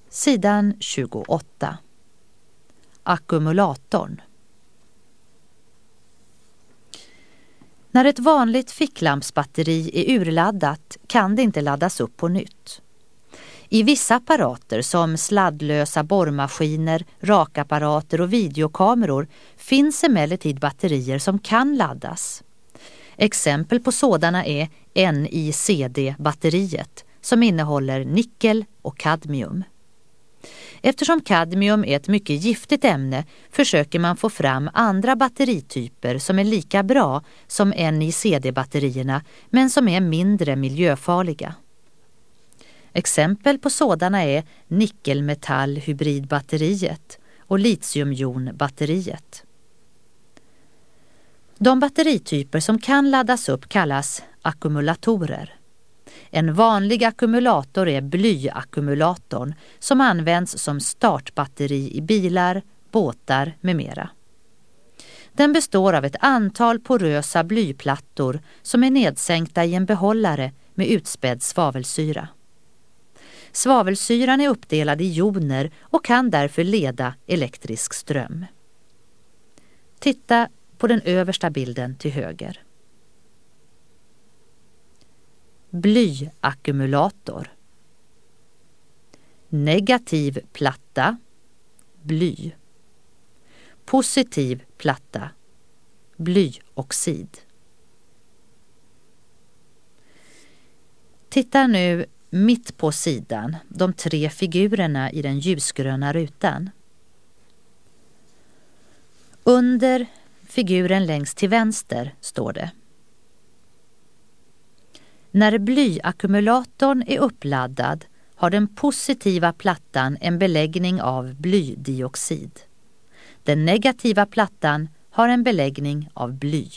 Sidan 28. Ackumulatorn. När ett vanligt ficklampsbatteri är urladdat kan det inte laddas upp på nytt. I vissa apparater som sladdlösa borrmaskiner, rakapparater och videokameror finns emellertid batterier som kan laddas. Exempel på sådana är NiCd-batteriet som innehåller nickel och kadmium. Eftersom kadmium är ett mycket giftigt ämne försöker man få fram andra batterityper som är lika bra som NiCd-batterierna men som är mindre miljöfarliga. Exempel på sådana är nickelmetallhybridbatteriet och litiumjonbatteriet. De batterityper som kan laddas upp kallas ackumulatorer. En vanlig ackumulator är blyackumulatorn som används som startbatteri i bilar, båtar med mera. Den består av ett antal porösa blyplattor som är nedsänkta i en behållare med utspädd svavelsyra. Svavelsyran är uppdelad i joner och kan därför leda elektrisk ström. Titta på den översta bilden till höger. Blyackumulator. Negativ platta, bly. Positiv platta, blyoxid. Titta nu mitt på sidan, de 3 figurerna i den ljusgröna rutan. Under figuren längst till vänster står det: när blyackumulatorn är uppladdad har den positiva plattan en beläggning av blydioxid. Den negativa plattan har en beläggning av bly.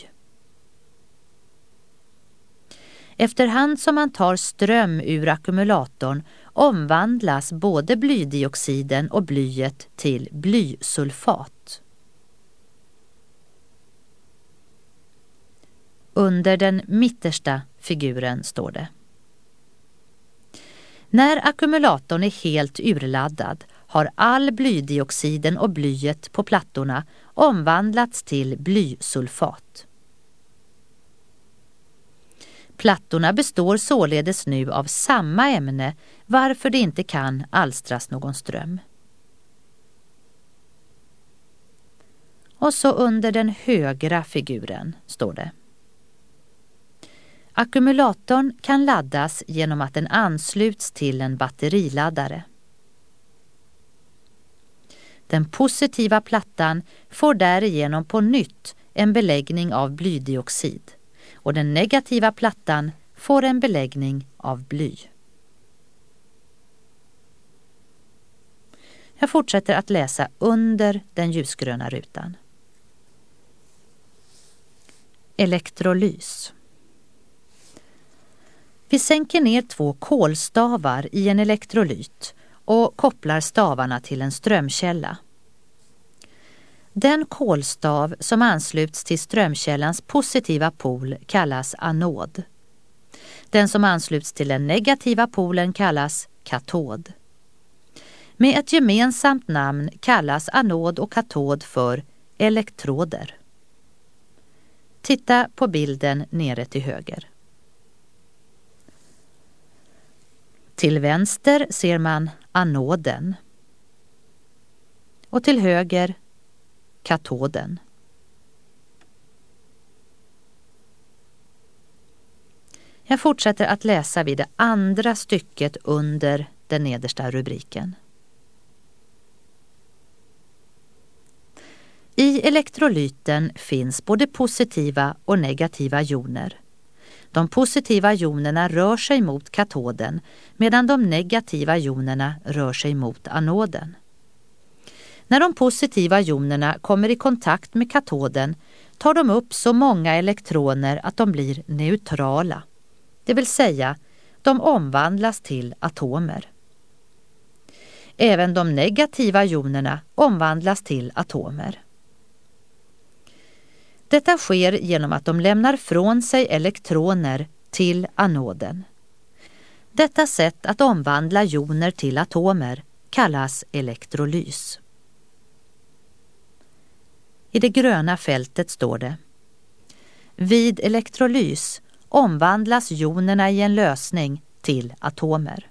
Efterhand som man tar ström ur ackumulatorn omvandlas både blydioxiden och blyet till blysulfat. Under den mittersta figuren står det: när ackumulatorn är helt urladdad har all blydioxiden och blyet på plattorna omvandlats till blysulfat. Plattorna består således nu av samma ämne, varför det inte kan alstras någon ström. Och så under den högra figuren står det: ackumulatorn kan laddas genom att den ansluts till en batteriladdare. Den positiva plattan får därigenom på nytt en beläggning av blydioxid och den negativa plattan får en beläggning av bly. Jag fortsätter att läsa under den ljusgröna rutan. Elektrolys. Vi sänker ner 2 kolstavar i en elektrolyt och kopplar stavarna till en strömkälla. Den kolstav som ansluts till strömkällans positiva pol kallas anod. Den som ansluts till den negativa polen kallas katod. Med ett gemensamt namn kallas anod och katod för elektroder. Titta på bilden nere till höger. Till vänster ser man anoden och till höger katoden. Jag fortsätter att läsa vid det andra stycket under den nedersta rubriken. I elektrolyten finns både positiva och negativa joner. De positiva jonerna rör sig mot katoden medan de negativa jonerna rör sig mot anoden. När de positiva jonerna kommer i kontakt med katoden tar de upp så många elektroner att de blir neutrala. Det vill säga, de omvandlas till atomer. Även de negativa jonerna omvandlas till atomer. Detta sker genom att de lämnar från sig elektroner till anoden. Detta sätt att omvandla joner till atomer kallas elektrolys. I det gröna fältet står det: vid elektrolys omvandlas jonerna i en lösning till atomer.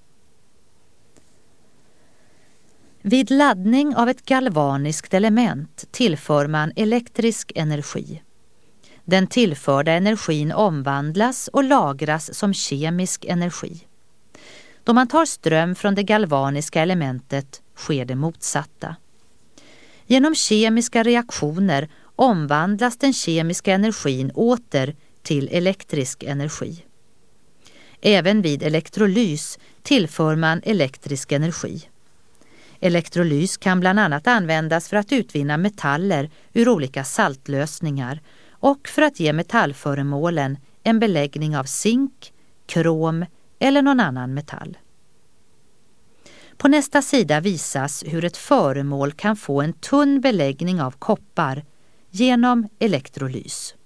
Vid laddning av ett galvaniskt element tillför man elektrisk energi. Den tillförda energin omvandlas och lagras som kemisk energi. Då man tar ström från det galvaniska elementet sker det motsatta. Genom kemiska reaktioner omvandlas den kemiska energin åter till elektrisk energi. Även vid elektrolys tillför man elektrisk energi. Elektrolys kan bland annat användas för att utvinna metaller ur olika saltlösningar och för att ge metallföremålen en beläggning av zink, krom eller någon annan metall. På nästa sida visas hur ett föremål kan få en tunn beläggning av koppar genom elektrolys.